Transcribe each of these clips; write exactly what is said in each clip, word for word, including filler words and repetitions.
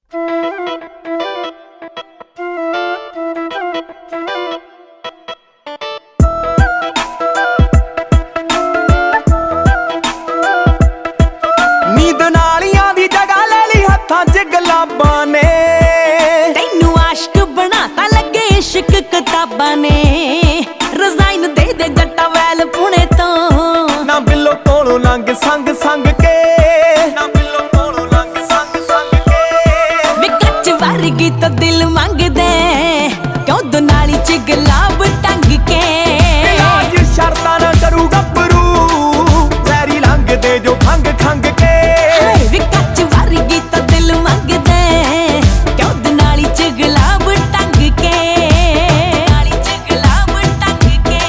नींद नालियां दी जगह ले ली हत्थां च गुलाबां ने, तैनू आशिक बनाता लगे इश्क किताबां ने। रिजाइन दे दे जट्टा वैल पुणे तो, ना बिल्लो कोलों लंघ संग संग के, ना बिल्लो कोलों लंघ संग संग के। वे कच्च वर्गी तो दिल मंगदे, क्यों दुनाली च गुलाब टंग के। इलाज शर्तां ना करू गब्बरू, वैरी लंघ दे जो खंग खंग के। वे कच्च वर्गी तो दिल मंगदे, क्यों दुनाली च गुलाब टंग के। दुनाली च गुलाब टंग के।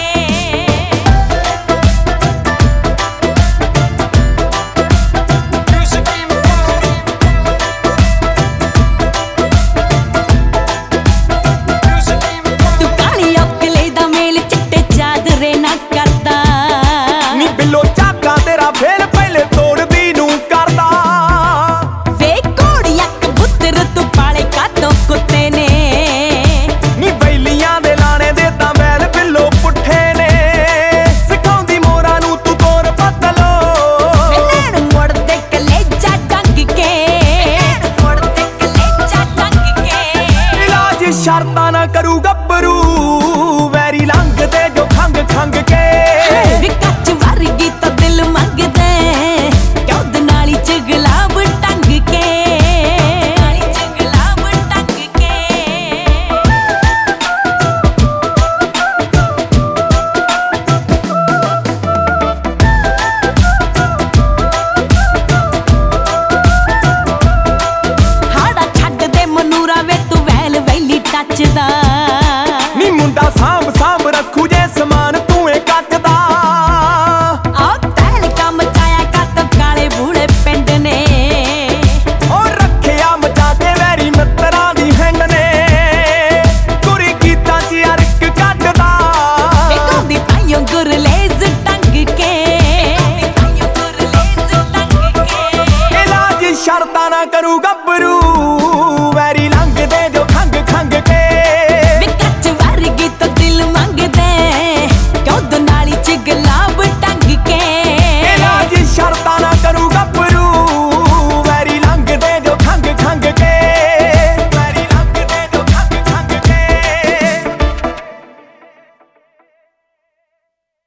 तू काली औकले दा मेल चिट्टे चादरे ना करदा, नी बिल्लो चाका तेरा फेल पहले तोड़दी नू करदा। वे घोड़िया कबूतर तू पाले कातों कुत्ते ने। नी बैलियां दे लाने दे तां बैल बिल्लो पुट्ठे ने, सिखाउंदी मोरा नू तू तोर पतलो। नैन मुड़दे कलेजा डंग के, मुड़दे कलेजा डंग के। इलाज शर्तां ना करू गब्बरू, वैरी लंघ दे जो खंग खंग के। वे कच्च वर्गी तो दिल मंगदे, क्यों दुनाली च गुलाब टंग के। दुनाली च गुलाब टंग के। हाड़ा छड्ड दे मनूरा वे तू वैल वैली टचदा। नी मुंडा सांभ सांभ रखू जे समान तू ए कटदा। आ तैल कम चाया कत काले बूढ़े पिंड ने। ओ रखिया मचा के वैरी मित्तरां दी हैंड ने, कुरी गीतां च अरक कटदा। वे गाउंदी ताइयों गुरलेज टंग के। ताइयों गुरलेज टंग के। इलाज शर्तां ना करू गब्बरू,